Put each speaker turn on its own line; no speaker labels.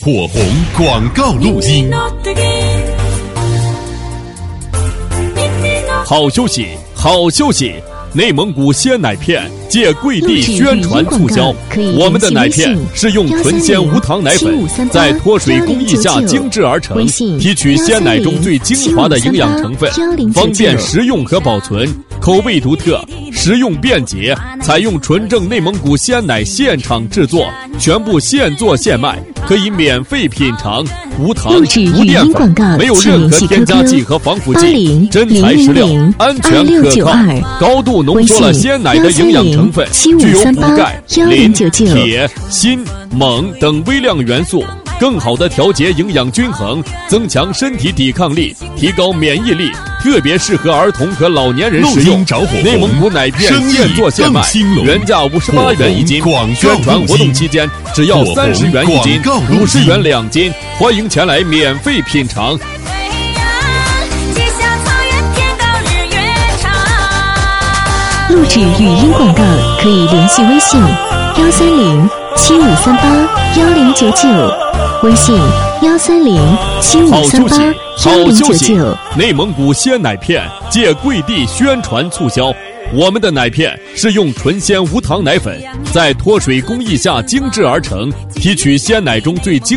火红广告录音。好消息，好消息！内蒙古鲜奶片借跪地宣传促销，我们的奶片是用纯鲜无糖奶粉在脱水工艺下精制而成，提取鲜奶中最精华的营养成分，方便食用和保存，口味独特，食用便捷，采用纯正内蒙古鲜奶现场制作，全部现做现卖，可以免费品尝，无糖无淀粉，没有任何添加剂和防腐剂，真材实料，安全可靠，高度浓缩了鲜奶的营养成分，具有补钙、磷、铁、锌、锰等微量元素，更好地调节营养均衡，增强身体抵抗力，提高免疫力，特别适合儿童和老年人食用。内蒙古奶片现做现卖，原价58元一斤，宣传活动期间只要30元一斤，50元2斤，欢迎前来免费品尝。
录制语音广告可以联系微信130-7538-1099，微信130-7538-1099。
内蒙古鲜奶片借跪地宣传促销，我们的奶片是用纯鲜无糖奶粉在脱水工艺下精制而成，提取鲜奶中最精